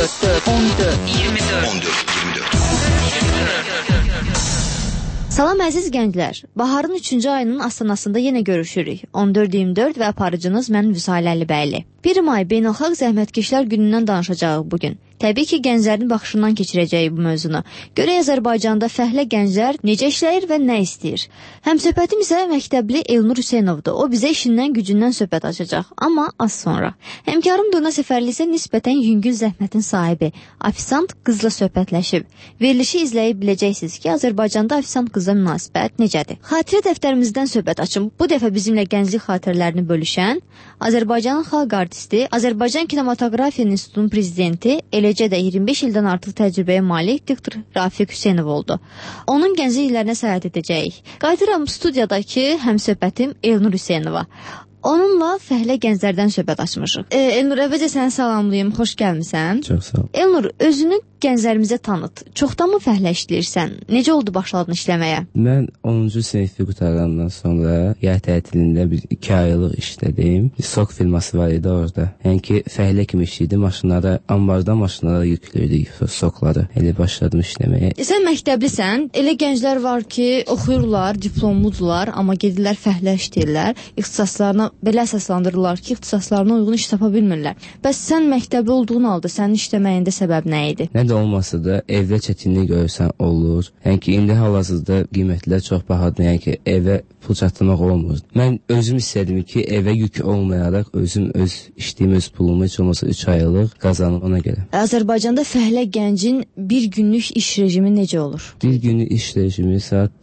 Salam əziz gənclər. Baharın 3-cü ayının astanasında yenə görüşürük. 14-24 və aparıcınız mən Vüsal Əlibəyli. 1 may Beynəlxalq Zəhmətkeşlər günündən danışacağıq bugün. Təbii ki, gənclərin baxışından keçirəcəyik bu mövzunu. Görək Azərbaycanda fəhlə gənclər necə işləyir və nə istəyir? Həmsöhbətim isə məktəbli Elnur Hüseynovdur. O bizə işindən, gücündən söhbət açacaq. Amma az sonra. Həmkarım Durna Səfərli isə nisbətən yüngül zəhmətin sahibi. Afisant qızla söhbətləşib. Verilişi izləyib biləcəksiniz ki, Azərbaycanda afisant qızla münasibət necədir? Xatirə dəftərimizdən söhbət açım. Bu dəfə bizimlə gənclik xatirələrini bölüşən Azərbaycanın xalq artisti, Azərbaycan Kinematografiya İnstitutunun prezidenti, eləcə də 25 ildən artıq təcrübəyə malik diktor Rafiq Hüseynov oldu. Onun gənclik illərinə səyahət edəcəyik. Qayıdıram studiyadakı həmsöhbətim Elnur Hüseynova. Onunla fəhlə gənclərdən söhbət açmışıq. Elnur, əvvəlcə səni salamlayım, xoş gəlmisən. Çox sağ ol. Elnur, özünü gənclərimizə tanıt. Çoxdanmı fəhlə işləyirsən? Necə oldu başladın işləməyə? Mən 10-cu sinfi qutarandan sonra yay tətilində 2 aylıq işlədim. Sok firması var idi orada. Yəni ki, fəhlə kimi işləyirdim. Ambardan maşınlara yüklürdük sokları. Elə başladım işləməyə. Sən məktəblisən. Elə gənclər var ki, oxuyurlar, diplomludular, amma gedirlər fəhlə işləyirlər. İxtisaslarına belə əsaslandırırlar ki, ixtisaslarına uyğun iş tapa bilmirlər. Bəs sən məktəbli olduğun halda sənin işləməyində səbəb nə idi? Nə də olmasa da evdə çətinlik görürsən olur. Yəni ki, indi hal-hazırda qiymətlər çox bahadır. Yəni ki, evə pul çatdırmaq olmur. Mən özüm istədim ki, evə yük olmayaraq özüm öz işləyim, öz pulumu heç olmasa 3 aylıq qazanım ona görə. Azərbaycanda fəhlə gəncin bir günlük iş rejimi necə olur? Bir günlük iş rejimi saat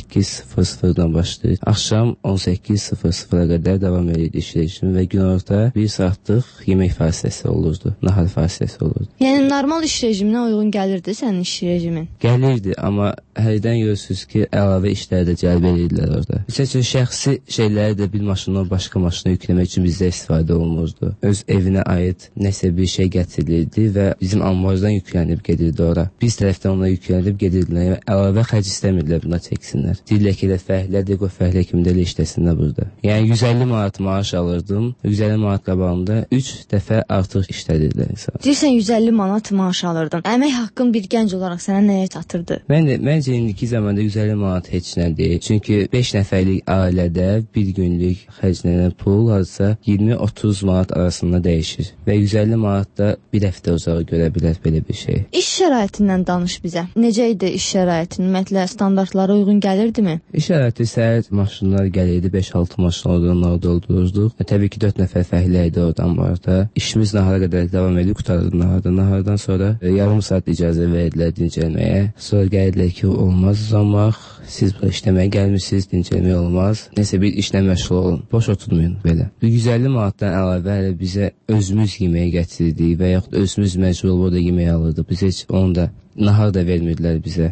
8:00-dan başlayır. Axşam 18:00-a qədər davam edirdi iş rejimi və günorta 1 saatlıq yemək fasiləsi olurdu, nahar fasiləsi olurdu. Yəni normal iş rejiminə uyğun gəlirdi sənin iş rejimin? Gəlirdi, amma hərdən görürsünüz ki, əlavə işləri də cəlb edirlər orada. Məsələn, şəxsi şeyləri də bir maşından başqa maşına yükləmək üçün bizdə istifadə olunurdu. Öz evinə aid nəsə bir şey gətirilirdi və bizim ambardan yüklənib gedirdi ora. Biz tərəfdən ona yüklənib gedirdilər və əlavə xərc istəmirdilər buna çəksinlər. Deyirlər ki, fəhlədir, o fəhlə kimi də işləsinlər burada. Yəni 150 manat maaş alırdım, 150 manat qabağımda 3 dəfə artıq işlədirdilər insan. Deyirsən 150 manat maaş alırdın. Əmək haqqın bir gənc olaraq sənə nəyə çatırdı? Məncə indiki zamanda 150 manat heç nədir. Çünki 5 nəfərlik ailədə bir günlük xərclənən pul hardasa 20-30 manat arasında dəyişir. Və 150 manat da bir həftə uzağa görə bilər belə bir şey. İş şəraitindən danış bizə. Necə idi iş şəraitin? Ümumiyyətlə standartlara uyğun gəlirdimi? İş şəraiti səhər maşınlar gəlirdi, 5-6 maşın oradan doldururduq. Təbii ki 4 nəfər fəhlə idi oradan vardı. İşimiz nahara qədər davam edib qutardı nahardan. Nahardan sonra yarım saat icazə verdilər dincəlməyə. Sonra gəldilər ki, olmaz uzamaq, siz bu işləməyə gəlmişsiniz, dincəlmək olmaz. Nəsə bir işlə məşğul olun, boş oturmayın belə. 150 manatdan əlavə hələ bizə özümüz yeməyə gətirirdik və yaxud özümüz məcbur olub da yemək alırdıq. Biz heç onu da nahar da vermirdilər bizə.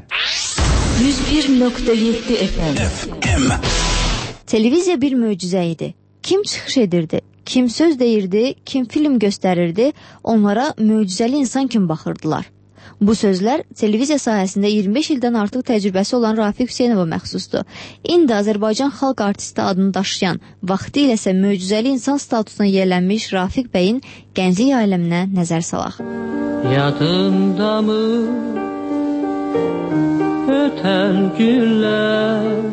101.7 FM. Televiziya bir möcüzə idi. Kim çıxış edirdi? Kim söz deyirdi, kim film göstərirdi, onlara möcüzəli insan kimi baxırdılar. Bu sözlər televiziya sahəsində 25 ildən artıq təcrübəsi olan Rafiq Hüseynova məxsusdur. İndi Azərbaycan xalq artisti adını daşıyan, vaxtı iləsə möcüzəli insan statusuna yerlənmiş Rafiq bəyin gənclik aləminə nəzər salaq. Yadındamı ötən günlər,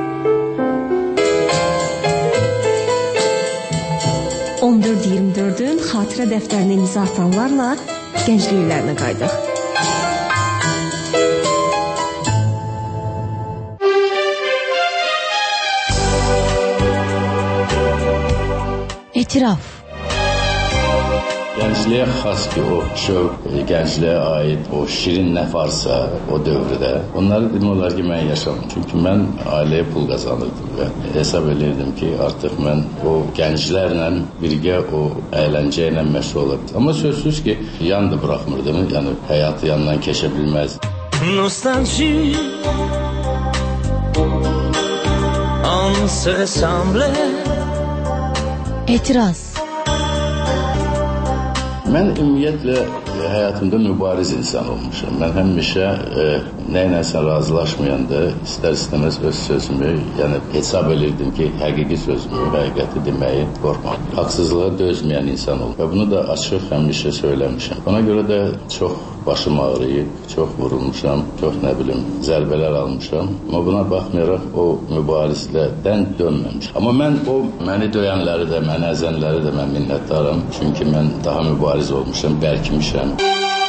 14-24-ün xatirə dəftərinə imza atanlarla gənclik illərinə qaydıq. İtiraf. Gəncliyə xas ki, o şövq, gəncliyə aid o şirin nə varsa o dövrdə, onları demək olar ki, mən yaşadım. Çünki mən ailəyə pul qazanırdım və hesab edirdim ki, artıq mən o gənclərlə birgə o əyləncə ilə məşğul olurdım. Amma sözsüz ki, yan da buraxmırdım, yəni həyatı yandan keçə bilməz. Nostalgie, on se ressemblait. Etiraz. Mən ümumiyyətlə həyatımda mübariz insan olmuşam. Mən həmişə nəyləsə razılaşmayanda istər-istəməz öz sözümü, yəni hesab edirdim ki, həqiqi sözümü, həqiqəti deməyi qorxmam. Haqsızlığa dözməyən insan olub. Və bunu da açıq həmişə söyləmişəm. Ona görə də çox başım ağrıyıb, çox vurulmuşam, çox zərbələr almışam. Amma buna baxmayaraq o mübarizlərdən dönməmişəm. Amma mən o məni döyənləri də, məni əzənləri də mən minnətdaram. Çünki mən daha mübariz olmuşam, bərkimişəm.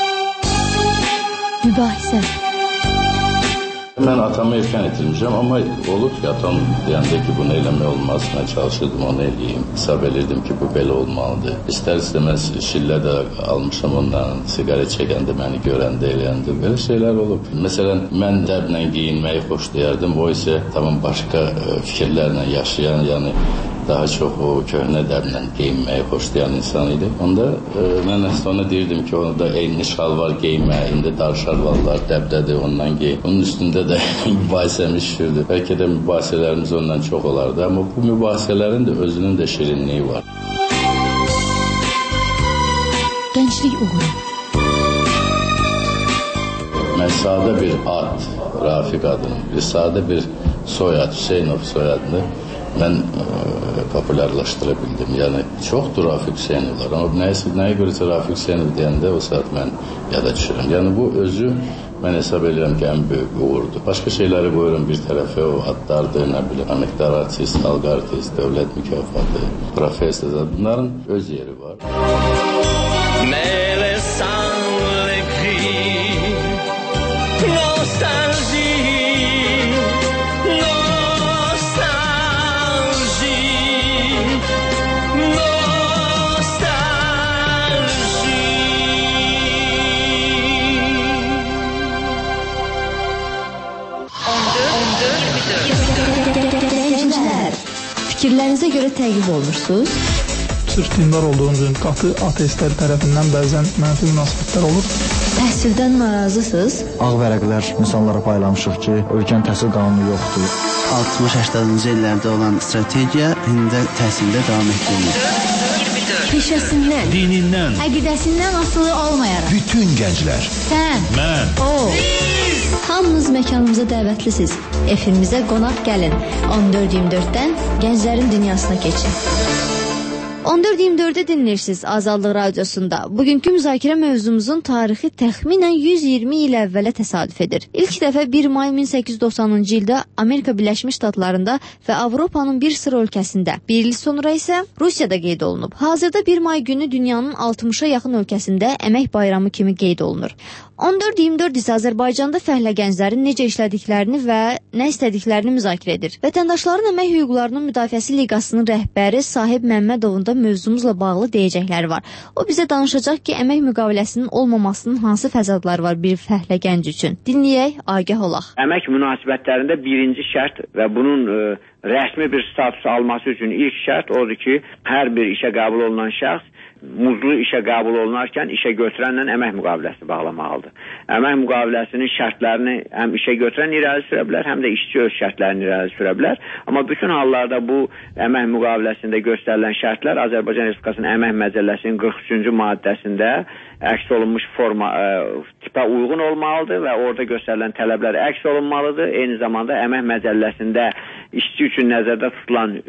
Mübahisə. Mən atamı erkən itirmişəm, amma olub ki, atam deyəndə ki, bunu eləmək olmaz, mən çalışırdım, onu eləyim. Hesab edirdim ki, bu belə olmalıdır. İstər-istəməz şillə də almışam ondan, sigaret çəkəndə, məni görəndə, eləyəndə, belə şeylər olub. Məsələn, mən dəblə giyinməyi xoşlayardım, o isə tamam başqa fikirlərlə yaşayan, yəni daha çox o köhnə dəblə geyinməyi xoşlayan insan idi. Onda mən əslində ona deyirdim ki, onda eyni şalvar geymə, indi dar şalvarlar dəbdədir, ondan gey. Onun üstündə də mübahisəmiz şürdü. Bəlkə də mübahisələrimiz ondan çox olardı, amma bu mübahisələrin də özünün də şirinliyi var. Gənclik uğuru. Mən sadə bir ad, Rafiq adını, sadə bir soyad, Hüseynov soyadını mən popularlaşdıra bildim. Yəni, çoxdur Rafiq Hüseynovlar, amma nəyə görəcə Rafiq Hüseynov deyəndə o saat mən yada düşürəm. Yəni, bu özü mən hesab edirəm ki, ən böyük uğurdur. Başqa şeyləri qoyuram bir tərəfə, o adlardır, nə bilim, əməkdar artist, xalq artist, dövlət mükafatı, professor, bunların öz yeri var. Fikirlərinizə görə təqib olmuşsunuz? Sırf dindar olduğunuz üçün qatı ateistlər tərəfindən bəzən mənfi münasibətlər olur. Təhsildən narazısınız? Ağ vərəqlər insanlara paylamışıq ki, ölkənin təhsil qanunu yoxdur. 60-80-cı illərdə olan strategiya indi də təhsildə davam etdirilir. Peşəsindən, dinindən, əqidəsindən asılı olmayaraq. Bütün gənclər, sən, mən, o, hamınız məkanımıza dəvətlisiniz. Efimizə qonaq gəlin. 14-24-dən Gənclərin Dünyasına keçin. 14-24-də dinləyirsiniz Azadlıq Radiosunda. Bugünkü müzakirə mövzumuzun tarixi təxminən 120 il əvvələ təsadüf edir. İlk dəfə 1 may 1890-cı ildə Amerika Birləşmiş Ştatlarında və Avropanın bir sıra ölkəsində, bir il sonra isə Rusiyada qeyd olunub. Hazırda 1 may günü dünyanın 60-a yaxın ölkəsində əmək bayramı kimi qeyd olunur. 14-24 isə Azərbaycanda fəhlə gənclərin necə işlədiklərini və nə istədiklərini müzakirə edir. Vətəndaşların əmək hüquqlarının müdafiəsi liqasının rəhbəri Sahib Məmmədovun da mövzumuzla bağlı deyəcəkləri var. O bizə danışacaq ki, əmək müqaviləsinin olmamasının hansı fəsadları var bir fəhlə gənc üçün. Dinləyək, agah olaq. Əmək münasibətlərində birinci şərt və bunun rəsmi bir status alması üçün ilk şərt odur ki, hər bir işə qəbul olunan şəxs muzlu işə qəbul olunarkən işə götürənlə əmək müqaviləsi bağlamalıdır. Əmək müqaviləsinin şərtlərini həm işə götürən irəli sürə bilər, həm də işçi öz şərtlərini irəli sürə bilər. Amma bütün hallarda bu əmək müqaviləsində göstərilən şərtlər Azərbaycan Respublikasının Əmək Məcəlləsinin 43-cü maddəsində əks olunmuş forma tipə uyğun olmalıdır və orada göstərilən tələblər əks olunmalıdır. Eyni zamanda Əmək Məcəlləsində işçi üçün nəzərdə tutulan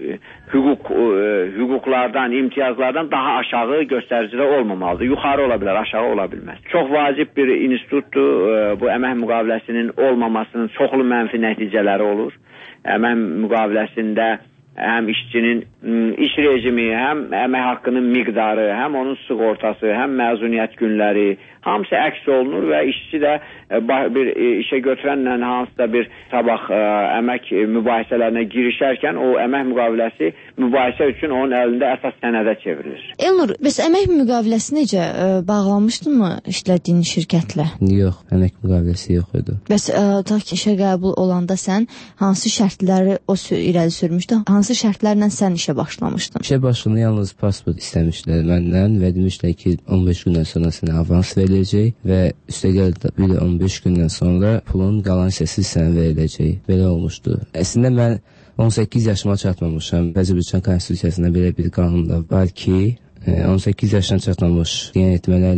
hüquqlardan, imtiyazlardan daha aşağı göstəricidə olmamalıdır. Yuxarı ola bilər, aşağı ola bilməz. Çox vacib bir institutdur. Bu əmək müqaviləsinin olmamasının çoxlu mənfi nəticələri olur. Əmək müqaviləsində həm işçinin iş rejimi, həm əmək haqqının miqdarı, həm onun sığortası, həm məzuniyyət günləri, hamısı əks olunur və işçi də bir işə götürənlə hansısa bir sabah əmək mübahisələrinə girişərkən o əmək müqaviləsi mübahisə üçün onun əlində əsas sənədə çevrilir. Elnur, bəs əmək müqaviləsi necə bağlanmışdınmı işlədiyin şirkətlə? Yox, əmək müqaviləsi yox idi. Bəs ta ki işə qəbul olanda sən hansı şərtləri o irəli sürmüşdün? Hansı şərtlərlə sən işə başlamışdın? İşə başında yalnız pasport istəmişlər məndən və demişlər ki 15 gündən sonra sənə avans veriləcək və üstəgəl bir 15 gündən sonra pulun qalan hissəsi sənə veriləcək. Belə olmuşdu. Əslində mən 18 yaşıma çatmamışam. Azərbaycan Konstitusiyasında belə bir qanun da var ki, 18 yaşına çatmamış yeniyetmələrin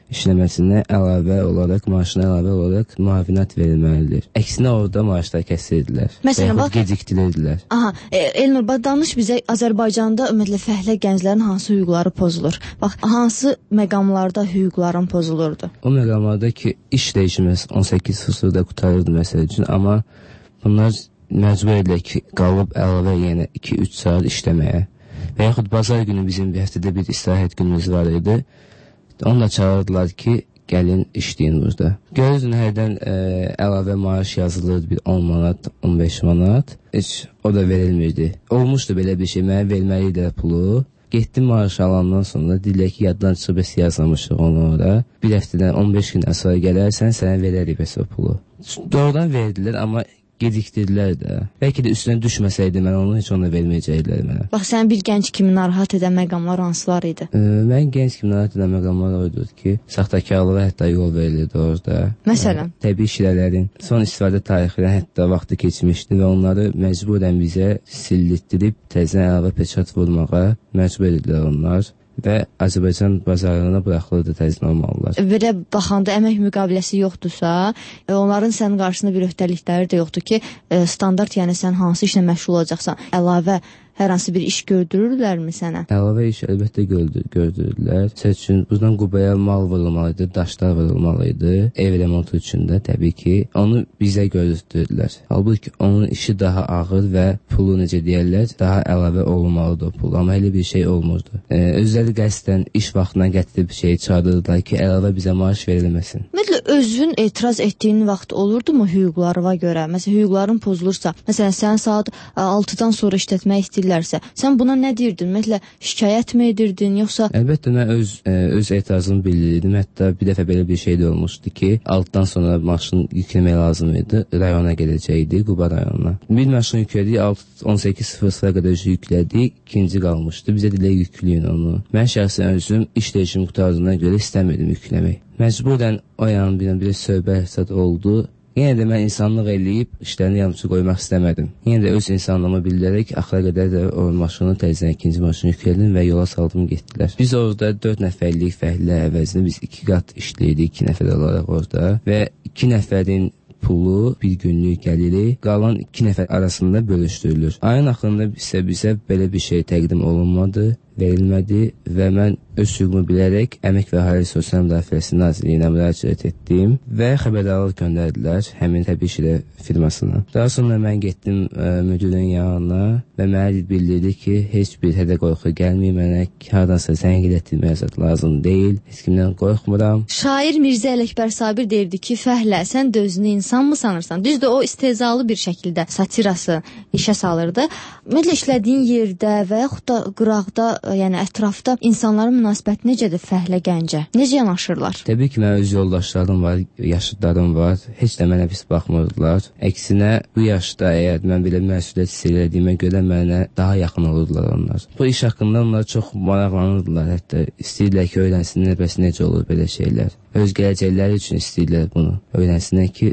işləməsinə əlavə olaraq, maaşına əlavə olaraq müavinət verilməlidir. Əksinə orada maaşlar kəsirdilər. Məsələn, bax, gecikdirirdilər. Aha, Elnur, danış bizə Azərbaycanda ümumiyyətlə fəhlə gənclərin hansı hüquqları pozulur? Bax, hansı məqamlarda hüquqların pozulurdu? O məqamlarda ki, iş rejimimiz 18:00-da qutarırdı məsəl üçün, amma bunlar məcbur edilir ki, qalıb əlavə yenə 2-3 saat işləməyə. Və yaxud bazar günü bizim bir həftədə bir istirahət günümüz var idi. Onu da çağırdılar ki, gəlin işləyin burada. Görürdün, hərdən əlavə maaş yazılırdı, bir 10 manat, 15 manat. Heç o da verilmirdi. Olmuşdu belə bir şey, mənə verməliydi pulu. Getdim maaş alandan sonra, deyirlər ki, yaddan çıxıb bəs yazlamışıq onu orada. Bir həftədən 15 gündən sonra gələrsən, sənə verərik bəs o pulu. Doğrudan verdilər, amma gedikdirdilər də. Bəlkə də üstünə düşməsəydi mən onu heç ona verməyəcəklər mənə. Bax, sən bir gənc kimi narahat edən məqamlar hansılar idi? Mən gənc kimi narahat edən məqamlar oydu ki, saxtakarlığa hətta yol verilirdi orada. Məsələn? Təbii şirələrin son istifadə tarixindən hətta vaxtı keçmişdi və onları məcburən bizə sildirtdirib təzə əlavə peçat vurmağa məcbur edildilər onlar. Və Azərbaycan bazarına buraxılırdı təzə olmalılar. Belə baxanda əmək müqaviləsi yoxdursa, onların sənin qarşısında bir öhdəlikləri də yoxdur ki, standart, yəni sən hansı işlə məşğul olacaqsan, əlavə hər hansı bir iş gördürürlərmi sənə? Əlavə iş əlbəttə gördürürlər. Məsəl üçün, buradan Qubaya mal vurulmalıydı, daşlar vurulmalıydı, ev remontu üçün də təbii ki, onu bizə gördürdürdülər. Halbuki onun işi daha ağır və pulu, necə deyərlər, daha əlavə olmalıdır o pul, amma elə bir şey olmurdu. Özləri qəsdən iş vaxtına gətirib şeyi çağırırdılar ki, əlavə bizə maaş verilməsin. Ümumiyyətlə, özün etiraz etdiyin vaxt olurdu-mu hüquqlarına görə? Məsələn, hüquqların pozulursa, məsələn, sən saat 6-dan sonra işlətmək istəyirlərsə, sən buna nə deyirdin? Ümumiyyətlə, şikayət mi edirdin, yoxsa? Əlbəttə, mən öz etirazımı bildirirdim. Hətta bir dəfə belə bir şey də olmuşdu ki, 6-dan sonra maşın yükləmək lazım idi, rayona gedəcəkdi, Quba rayonuna. Bir maşın yüklədik, 18:00-a qədər yüklədik, ikinci qalmışdı. Bizə dilə yükləyin onu. Mən şəxsən özüm iş rejimi qutardığına görə istəmirdim yükləmək. Məcburən o yan bir söhbət oldu. Yenə də mən insanlıq eləyib işlərini yanlış qoymaq istəmədim. Yenə də öz insanlığımı bildirərək axıra qədər də o maşını təzədən ikinci maşını yüklədim və yola saldım, getdilər. Biz orada 4 nəfərlik fəhlə əvəzinə biz 2 qat işləyirdik, 2 nəfər olaraq orada və 2 nəfərin pulu, bir günlük gəliri qalan 2 nəfər arasında bölüşdürülür. Ayın axırında bizə belə bir şey təqdim olunmadı, verilmədi və mən öz hüququmu bilərək Əmək və Əhali Sosial Müdafiəsi Nazirliyinə müraciət etdim və xəbərdarlıq göndərdilər həmin təbii şirə firmasına. Daha sonra mən getdim müdürün yanına və mənə bildirdi ki, heç bir hədə qorxu gəlməyib mənə, hardansa zəng etdirmək lazım deyil, heç kimdən qorxmuram. Şair Mirzə Ələkbər Sabir deyirdi ki, fəhlə, sən də özünü insan mı sanırsan? Düzdür, o istehzalı bir şəkildə satirası işə salırdı. Ümumiyyətlə, işlədiyin yerdə və yaxud da qıraqda, yəni ətrafda insanların münasibəti necədir fəhlə gəncə? Necə yanaşırlar? Təbii ki, mənim öz yoldaşlarım var, yaşıdlarım var. Heç də mənə pis baxmırdılar. Əksinə, bu yaşda əgər mən belə məsuliyyət hiss edildiyimə görə mənə daha yaxın olurdular onlar. Bu iş haqqında onlar çox maraqlanırdılar. Hətta istəyirlər ki, öyrənsinlər bəs necə olur belə şeylər. Öz gələcəkləri üçün istəyirlər bunu. Öyrənsinlər ki,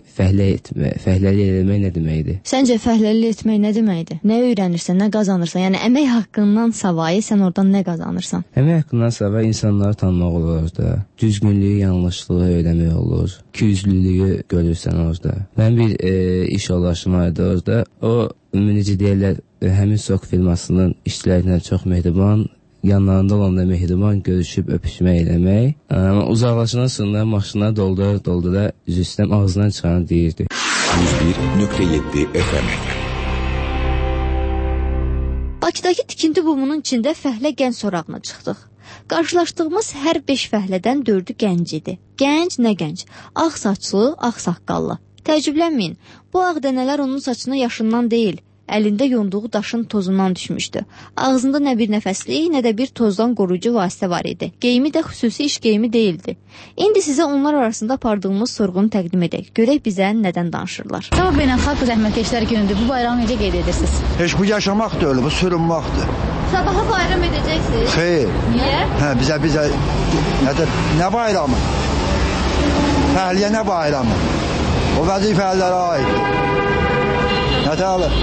fəhləlik etmək nə deməkdir? Səncə fəhləlik etmək nə deməkdir? Nə öyrənirsən, nə qazanırsan? Yəni əmək haqqından savayı sən oradan nə qazanırsan? Əmək haqqından savayı insanları tanımaq olur orada. Düzgünlüyü, yanlışlığı öyrənmək olur. İkiyüzlülüyü görürsən orada. Mən bir iş yoldaşım vardı orada. O, necə deyirlər, həmin SOK firmasının işçilərindən çox mehriban, yanlarında olanda mehriban görüşüb öpüşmək eləmək. Amma uzaqlaşandan sonra maşına doldura üzü istəm ağzından çıxanı deyirdi. 101.7 FM. Bakıdakı tikinti bumunun içində fəhlə gənc sorağına çıxdıq. Qarşılaşdığımız hər 5 fəhlədən 4-ü gənc idi. Gənc nə gənc? Ağ saçlı, ağ saqqallı. Təəccüblənməyin, bu ağ dənələr onun saçına yaşından deyil, əlində yonduğu daşın tozundan düşmüşdü. Ağzında nə bir nəfəslik, nə də bir tozdan qoruyucu vasitə var idi. Geyimi də xüsusi iş geyimi deyildi. İndi sizə onlar arasında apardığımız sorğunu təqdim edək. Görək bizə nədən danışırlar. Sabah beynəlxalq zəhmətkeşlər günüdür. Bu bayramı necə qeyd edirsiniz? Heç bu yaşamaq da öyle, bu sürünməkdir. Sabaha bayram edəcəksiniz? Xeyr. Niyə? Bizə nə bayramı? Fəhliyə nə bayramı? O vəzifələrə aiddir. Nə təələ?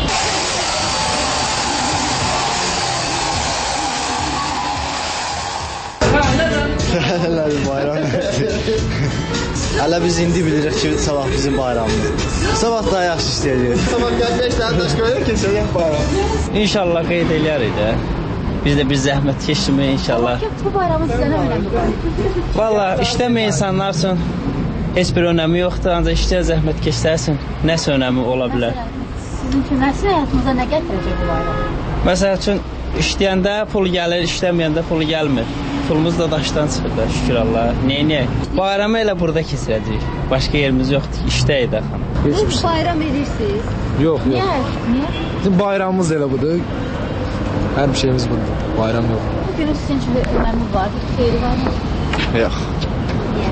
Fəhlələrin bayramı. Hələ biz indi bilirik ki, sabah bizim bayramımız. Sabah daha yaxşı istəyəcək. Sabah gəlmək istəyən daş qoyur ki, söyləyək bayram. İnşallah qeyd eləyərik də. Biz də bir zəhmət keçirmək inşallah. Bu bayramın sizə nə önəmi var? Valla işləmə insanlar üçün heç bir önəmi yoxdur, ancaq işləyə zəhmət keçirərsin. Nəsə önəmi ola bilər. Sizin üçün nəsə həyatınıza nə gətirəcək bu bayram? Məsəl üçün işləyəndə pul gəlir, işləməyəndə pul gəlmir. Pulumuz da daşdan çıxır da, şükür Allah. Neynəyək? Bayramı elə burada keçirəcəyik. Başqa yerimiz yoxdur, işdəyik də xanım. Siz bayram edirsiniz? Yox, yox. Niyə? Bizim bayramımız elə budur. Hər bir şeyimiz budur. Bayram yox. Bu günün sizin üçün bir önəmi var, bir xeyri var mı? Yox. Niyə?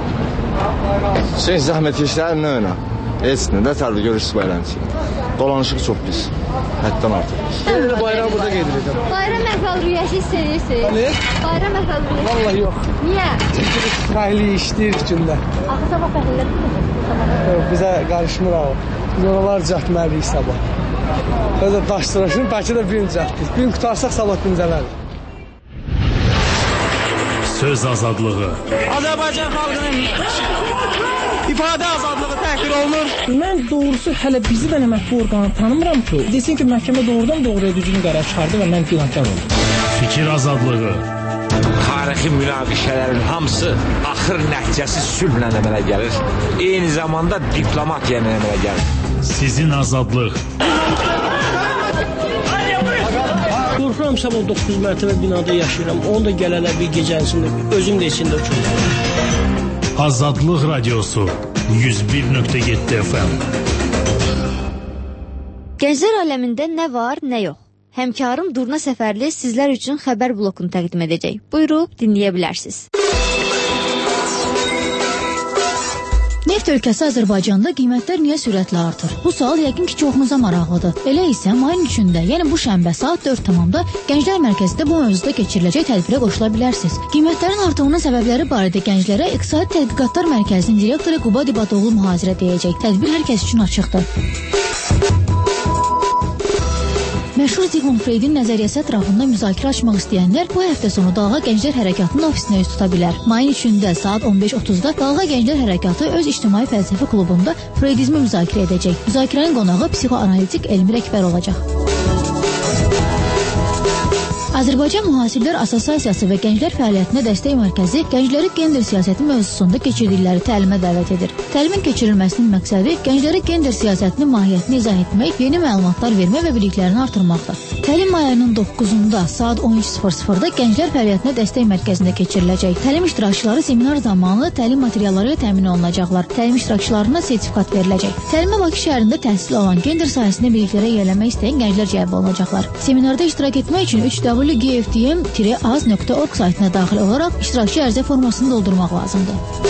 Şey, zəhmətkeşlərin nə önə? Heç nə, nətərdə görürsünüz bayram için. Dolanışıq çox pis. Həddən artıq. Bayram burada qeyd edirəm. Bayram əhval-ruhiyyəsi istəyirsiniz? Ne? Bayram əhval-ruhiyyəsi? Vallahi yox. Niyə? Çünki fəhli işləyir gündə. Axı sabah fəhlələr Yox, bizə qarışmır o. Biz oralar cəhtməliyik sabah. Özə daşdırışın, bəlkə də bir gün cəhtdir. Bir gün qutarsaq sabah dincələrik. Söz azadlığı. Azərbaycan xalqının ifadə azadlığı təhqir olunur. Mən doğrusu hələ bizi də mətbu orqanı tanımıram ki, desin ki, məhkəmə doğrudan doğruya düzgün qərar çıxardı və mən günahkar oldum. Fikir azadlığı. Tarixi münaqişələrin hamısı axır nəticəsi sülhlə əmələ gəlir. Eyni zamanda diplomatiya ilə əmələ gəlir. Sizin azadlıq. Qorxuram sabah 9 mərtəbə binada yaşayıram. Onu da gələlər bir gecənsində, özüm də içində uçurum. Azadlıq Radiosu 101.7 FM. Gənclər aləmində nə var, nə yox. Həmkarım Durna Səfərli sizlər üçün xəbər blokunu təqdim edəcək. Buyurub dinləyə bilərsiniz. Neft ölkəsi Azərbaycanda qiymətlər niyə sürətlə artır? Bu sual yəqin ki, çoxunuza maraqlıdır. Elə isə mayın 3-də, yəni bu şənbə saat 4:00-da Gənclər Mərkəzində bu mövzuda keçiriləcək tədbirə qoşula bilərsiniz. Qiymətlərin artımının səbəbləri barədə gənclərə İqtisadi Tədqiqatlar Mərkəzinin direktoru Quba Dibatoğlu mühazirə deyəcək. Tədbir hər kəs üçün açıqdır. Məşhur Zigmund Freudin nəzəriyyəsi ətrafında müzakirə açmaq istəyənlər bu həftə sonu Dalğa Gənclər Hərəkatının ofisinə üz tuta bilər. Mayın 3-də saat 15:30-da Dalğa Gənclər Hərəkatı öz ictimai fəlsəfi klubunda Freudizmi müzakirə edəcək. Müzakirənin qonağı psixoanalitik Elmir Əkbər olacaq. Azərbaycan Mühasiblər Assosiasiyası və Gənclər Fəaliyyətinə Dəstək Mərkəzi gəncləri gender siyasəti mövzusunda keçirdikləri təlimə dəvət edir. Təlimin keçirilməsinin məqsədi gəncləri gender siyasətinin mahiyyətini izah etmək, yeni məlumatlar vermək və biliklərini artırmaqdır. Təlim ayının 9-da saat 13:00-da Gənclər Fəaliyyətinə Dəstək Mərkəzində keçiriləcək. Təlim iştirakçıları seminar zamanı təlim materialları ilə təmin olunacaqlar. Təlim iştirakçılarına sertifikat veriləcək. Təlimə Bakı şəhərində təhsil alan gender sahəsində biliklərə yiyələnmək istəyən gənclər cəlb olunacaqlar. Seminarda iştirak etmək üçün www.gftm-az.org saytına daxil olaraq iştirakçı ərizə formasını doldurmaq lazımdır.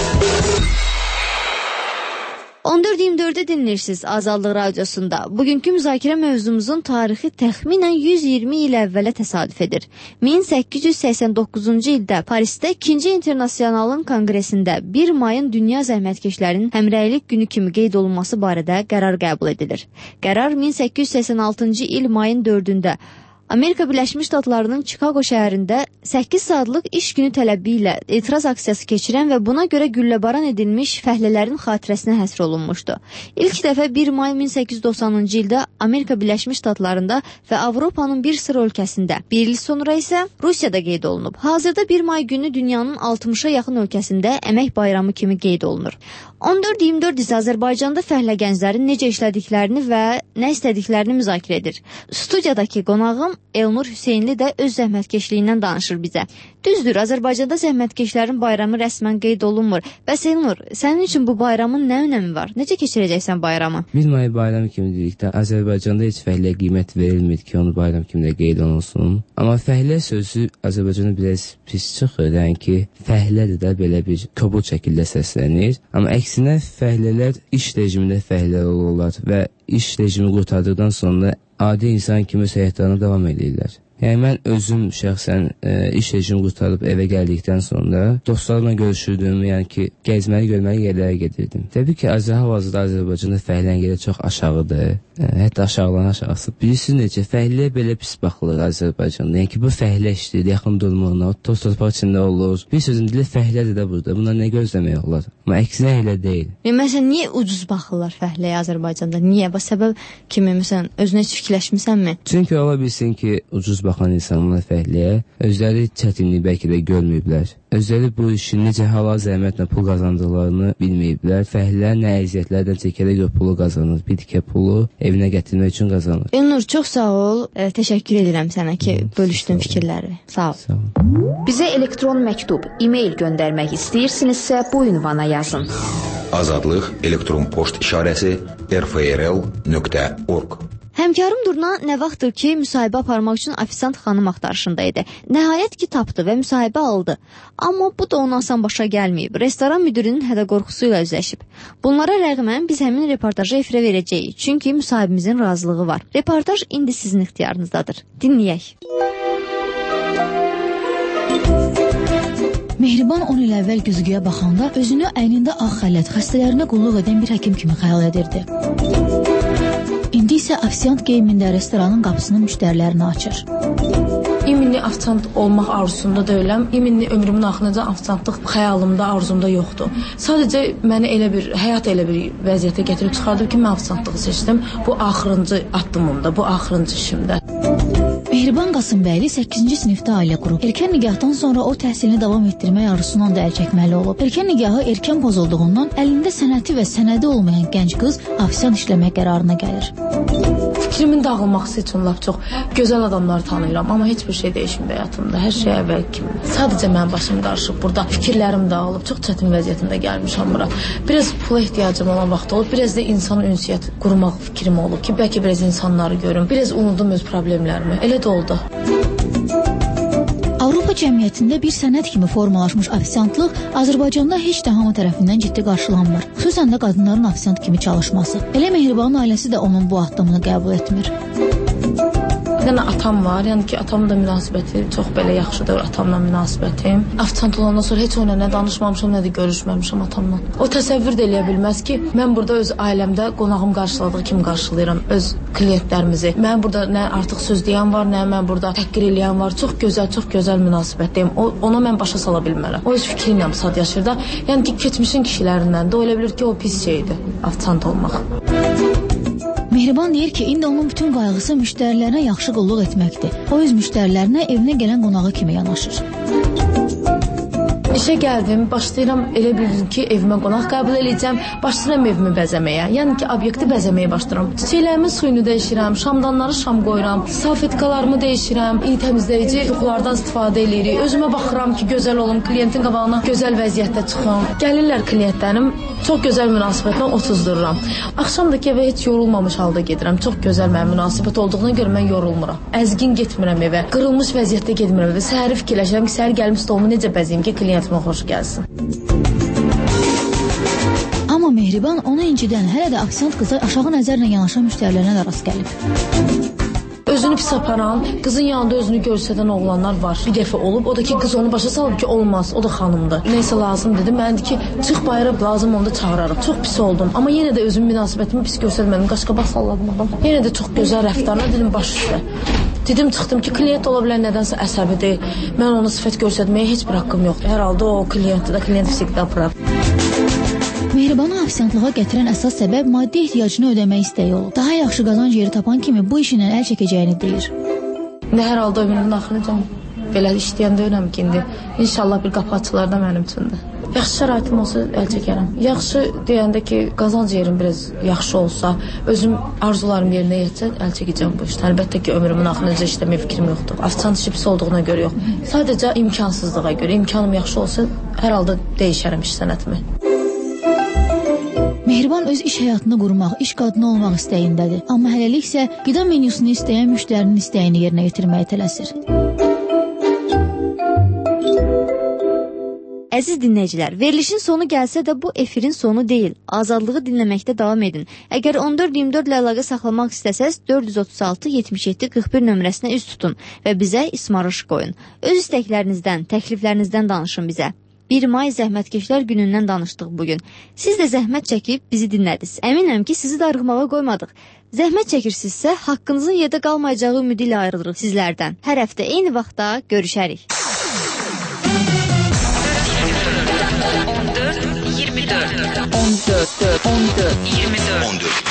14:24-də dinləyirsiniz Azadlıq Radiosunda. Bugünkü müzakirə mövzumuzun tarixi təxminən 120 il əvvələ təsadüf edir. 1889-cu ildə Parisdə 2-ci İnternasionalın konqresində 1 mayın dünya zəhmətkeşlərinin həmrəylik günü kimi qeyd olunması barədə qərar qəbul edilir. Qərar 1886-cı il mayın 4-də Amerika Birləşmiş Ştatlarının Chicago şəhərində 8 saatlıq iş günü tələbi ilə etiraz aksiyası keçirən və buna görə gülləbaran edilmiş fəhlələrin xatirəsinə həsr olunmuşdu. İlk dəfə 1 may 1890-cı ildə Amerika Birləşmiş Ştatlarında və Avropanın bir sıra ölkəsində, bir il sonra isə Rusiyada qeyd olunub. Hazırda 1 may günü dünyanın 60-a yaxın ölkəsində əmək bayramı kimi qeyd olunur. 14-24 isə Azərbaycanda fəhlə gənclərin necə işlədiklərini və nə istədiklərini müzakirə edir. Studiyadakı qonağım Elnur Hüseynli də öz zəhmətkeşliyindən danışır bizə. Düzdür, Azərbaycanda zəhmətkeşlərin bayramı rəsmən qeyd olunmur. Bəs Elnur, sənin üçün bu bayramın nə önəmi var? Necə keçirəcəksən bayramı? 1 may bayramı kimi dedikdə Azərbaycanda heç fəhləyə qiymət verilmir ki, onu bayram kimi də qeyd olunsun. Amma fəhlə sözü Azərbaycanda biraz pis çıxır, yəni ki, fəhlədir də belə bir kobud şəkildə səslənir. Amma əksinə fəhlələr iş rejimində fəhlə olurlar və iş rejimi qurtardıqdan sonra adi insan kimi öz həyatlarına davam edirlər. Yəni mən özüm şəxsən iş rejimi qurtarıb evə gəldikdən sonra dostlarımla görüşürdüm, yəni ki, gəzməli, görməli yerlərə gedirdim. Təbii ki, hal-hazırda Azərbaycanda fəhlənin yeri çox aşağıdır, hətta aşağıdan aşağısı. Bilirsiniz necə, fəhləyə belə pis baxılır Azərbaycanda. Yəni ki, bu fəhlə işdir, yaxın durmaqla, toz torpaq içində olur. Bir sözün dilə fəhlədir də burada, bundan nə gözləmək olar? Amma əksinə elə deyil. Məsələn, niyə ucuz baxırlar fəhləyə Azərbaycanda? Niyə? Bu səbəb kimi, məsələn, özünə heç fikirləşmisənmi? Çünki ola bilsin ki, ucuz baxan insanlar fəhləyə özləri çətinliyi bəlkə də görməyiblər. Özləri bu işin necə halal zəhmətlə pul qazandıqlarını bilməyiblər. Fəhlələr nə əziyyətlərdən çəkərək o pulu qazanır. Bir tikə pulu evinə gətirmək üçün qazanır. Elnur, çox sağ ol. Təşəkkür edirəm sənə ki, bölüşdün fikirləri. Sağ ol. Sağ ol. Bizə elektron məktub, e-mail göndərmək istəyirsinizsə bu ünvana yazın. Azadlıq elektron poçt işarəsi rfrl.org. Həmkarım Durna nə vaxtdır ki, müsahibə aparmaq üçün ofisant xanım axtarışında idi. Nəhayət ki, tapdı və müsahibə aldı. Amma bu da ona asan başa gəlməyib. Restoran müdürünün hədə qorxusu ilə üzləşib. Bunlara rəğmən biz həmin reportajı efirə verəcəyik. Çünki müsahibimizin razılığı var. Reportaj indi sizin ixtiyarınızdadır. Dinləyək. Mehriban 10 il əvvəl güzgüyə baxanda özünü əynində ağ xələt xəstələrinə qulluq edən bir həkim kimi xəyal edirdi. İndi isə ofisiant geyimində restoranın qapısını müştərilərinə açır. İminli ofisiant olmaq arzusunda deyiləm. İminli ömrümün axırıncı ofisiantlıq xəyalımda, arzumda yoxdur. Sadəcə məni həyat elə bir vəziyyətə gətirib çıxardı ki, mən ofisiantlığı seçdim. Bu axırıncı addımımda, bu axırıncı işimdə. Mehriban Qasımbəyli 8-ci sinifdə ailə qurub. Erkən nigahdan sonra o təhsilini davam etdirmək arzusundan da əl çəkməli olub. Erkən nigahı erkən pozulduğundan əlində sənəti və sənədi olmayan gənc qız ofisiant işləmək qərarına gəlir. Fikrimin dağılması üçün lap çox gözəl adamları tanıyıram, amma heç bir şey dəyişmir həyatımda. Hər şey əvvəl kimi. Sadəcə mənim başım qarışıb burada. Fikirlərim dağılıb, çox çətin vəziyyətində gəlmişəm bura. Biraz pula ehtiyacım olan vaxt olub, biraz da insan ünsiyyət qurmaq fikrim olub ki, bəlkə biraz insanları görüm, biraz unudum öz problemlərimi. Elə də oldu. Avropa cəmiyyətində bir sənət kimi formalaşmış ofisiantlıq Azərbaycanda heç də hamı tərəfindən ciddi qarşılanmır. Xüsusən də qadınların ofisiant kimi çalışması. Elə Mehribanın ailəsi də onun bu addımını qəbul etmir. Yəni atam var, yəni ki, atamın da münasibəti çox belə yaxşıdır, atamla münasibətim. Ofisiant olandan sonra heç onunla nə danışmamışam, nə də görüşməmişəm atamla. O təsəvvür də eləyə bilməz ki, mən burada öz ailəmdə qonağım qarşıladığı kimi qarşılayıram öz klientlərimizi. Mən burada nə artıq söz deyən var, nə mən burada təhqir eləyən var. Çox gözəl münasibətdəyim. Ona mən başa sala bilmərəm. O öz fikri ilə sad yaşayır da. Yəni ki, keçmişin kişilərindən də ola bilir ki, o pis şeydir, ofisiant olmaq. Mehriban deyir ki, indi onun bütün qayğısı müştərilərinə yaxşı qulluq etməkdir. O öz müştərilərinə evinə gələn qonağı kimi yanaşır. İşə gəldim, başlayıram elə bildim ki, evimə qonaq qəbul edəcəm, başlayıram evimi bəzəməyə. Yəni ki, obyekti bəzəməyə başlayıram. Çiçəklərimin suyunu dəyişirəm, şamdanları şam qoyuram, salfetkalarımı dəyişirəm, iyi təmizləyici yuxulardan istifadə edirik. Özümə baxıram ki, gözəl olum, klientin qabağına gözəl vəziyyətdə çıxım. Gəlirlər klientlərim, çox gözəl münasibətlə otuzdururam. Axşam da ki, evə heç yorulmamış halda gedirəm. Çox gözəl mənim münasibət olduğuna görə mən yorulmuram. Əzgin getmirəm evə, qırılmış vəziyyətdə getmirəm evə. Səhəri fikirləşirəm ki, səhər gəlmiş stolumu necə bəzəyim ki, klientimə xoş gəlsin. Amma Mehriban onu incidən, hələ də ofisiant qıza aşağı nəzərlə yanaşan müştərilərinə də rast gəlib. Özünü pis aparan, qızın yanında özünü görsədən oğlanlar var. Bir dəfə olub, o da ki, qız onu başa salıb ki, olmaz, o da xanımdır. Neysə lazım dedim, mən ki, çıx bayıra lazım onda çağırarım. Çox pis oldum, amma yenə də özüm münasibətimi pis göstərmədim, qaşqabaq salladım adam. Yenə də çox gözəl rəftarla dedim baş üstə. Dedim çıxdım ki, klient ola bilən nədənsə əsəbidir. Mən ona sifət göstərməyə heç bir haqqım yoxdur. Hər halda o klientdir də, klient fisikdə aparar. Mehribanı ofisiantlığa gətirən əsas səbəb maddi ehtiyacını ödəmək istəyi olub. Daha yaxşı qazanc yeri tapan kimi bu işindən əl çəkəcəyini deyir. Nə hər halda ömrümün axırıncam belə işləyəndə önəm ki, indi inşallah bir qapı açılar da mənim üçündür. Yaxşı şəraitim olsa əl çəkərəm. Yaxşı deyəndə ki, qazanc yerim biraz yaxşı olsa, özüm arzularım yerinə yetsə, əl çəkəcəm bu işdən. Əlbəttə ki, ömrümün axırıncı işləməyə fikrim yoxdur. Ofisiant işi pis olduğuna görə yox. Sadəcə imkansızlığa görə, imkanım yaxşı olsa, hər halda dəyişərəm iş sənətimi. Mehriban öz iş həyatını qurmaq, iş qadını olmaq istəyindədir. Amma hələlik isə qida menyusunu istəyən müştərinin istəyini yerinə yetirməyə tələsir. Əziz dinləyicilər, verilişin sonu gəlsə də bu efirin sonu deyil. Azadlığı dinləməkdə davam edin. Əgər 1424 ilə əlaqə saxlamaq istəsəz, 436 77 41 nömrəsinə üz tutun və bizə ismarış qoyun. Öz istəklərinizdən, təkliflərinizdən danışın bizə. 1 may zəhmətkeşlər günündən danışdıq bugün. Siz də zəhmət çəkib bizi dinlədiniz. Əminəm ki, sizi darıxmağa qoymadıq. Zəhmət çəkirsinizsə, haqqınızın yerdə qalmayacağı ümidi ilə ayrılırıq sizlərdən. Hər həftə eyni vaxtda görüşərik. 14 24 14 24